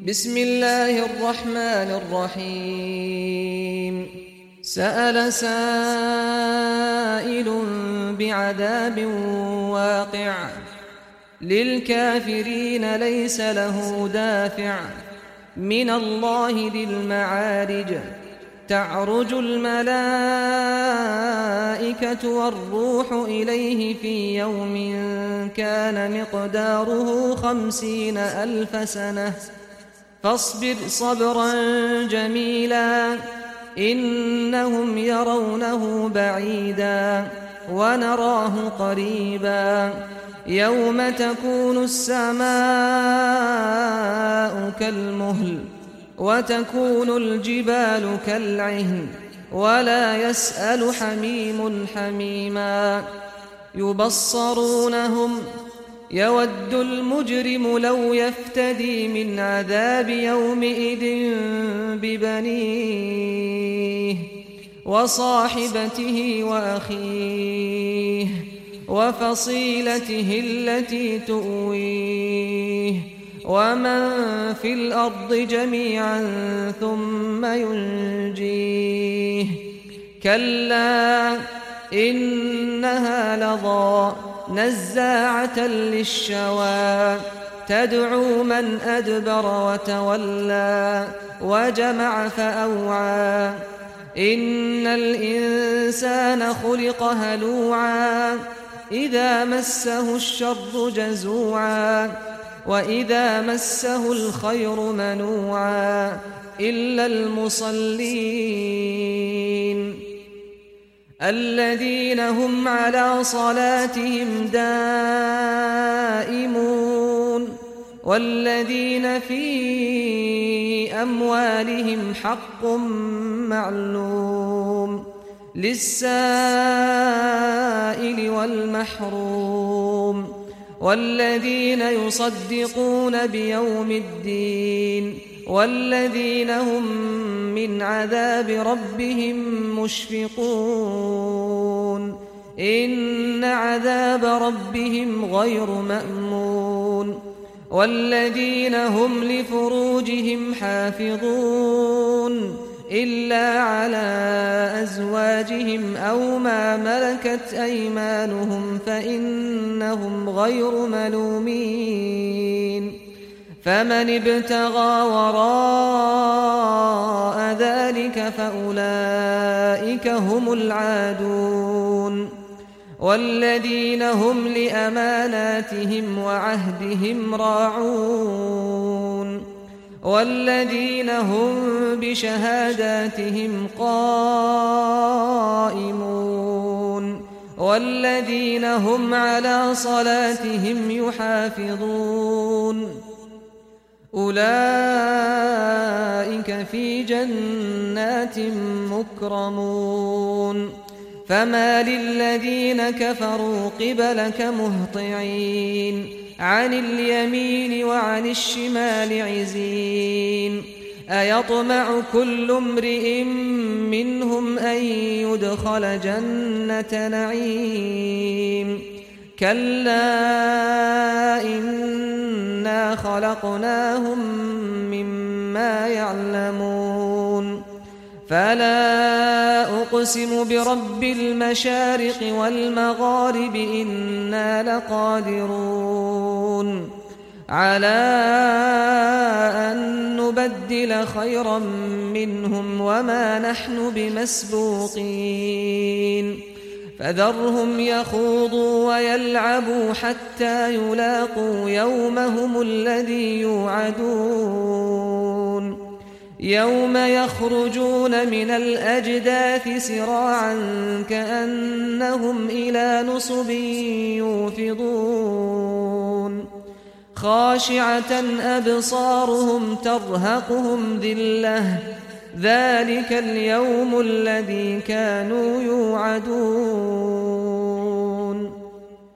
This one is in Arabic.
بسم الله الرحمن الرحيم سأل سائل بعذاب واقع للكافرين ليس له دافع من الله ذي المعارج تعرج الملائكة والروح إليه في يوم كان مقداره 50,000 سنة فاصبر صبرا جميلا إنهم يرونه بعيدا ونراه قريبا يوم تكون السماء كالمهل وتكون الجبال كالعهن ولا يسأل حميم حميما يبصرونهم يود المجرم لو يفتدي من عذاب يومئذ ببنيه وصاحبته وأخيه وفصيلته التي تؤويه ومن في الأرض جميعا ثم ينجيه كلا إنها لظى نزاعة للشوى تدعو من أدبر وتولى وجمع فأوعى إن الإنسان خلق هلوعا إذا مسه الشر جزوعا وإذا مسه الخير منوعا إلا المصلين الذين هم على صلاتهم دائمون والذين في أموالهم حق معلوم للسائل والمحروم والذين يصدقون بيوم الدين والذين هم من عذاب ربهم مشفقون إن عذاب ربهم غير مأمون والذين هم لفروجهم حافظون إلا على أزواجهم أو ما ملكت أيمانهم فإنهم غير ملومين فمن ابتغى وراء ذلك فأولئك هم العادون والذين هم لأماناتهم وعهدهم راعون والذين هم بشهاداتهم قائمون والذين هم على صلاتهم يحافظون أولئك في جنات مكرمون فما للذين كفروا قبلك مهطعين عن اليمين وعن الشمال عزين أيطمع كل امرئ منهم أن يدخل جنة نعيم كلا إنا خلقناهم مما يعلمون فلا أقسم برب المشارق والمغارب إنا لقادرون على أن نبدل خيرا منهم وما نحن بمسبوقين فذرهم يخوضوا ويلعبوا حتى يلاقوا يومهم الذي يوعدون يوم يخرجون من الأجداث سراعا كأنهم إلى نصب يوفضون خاشعة أبصارهم ترهقهم ذلة ذلك اليوم الذي كانوا يوعدون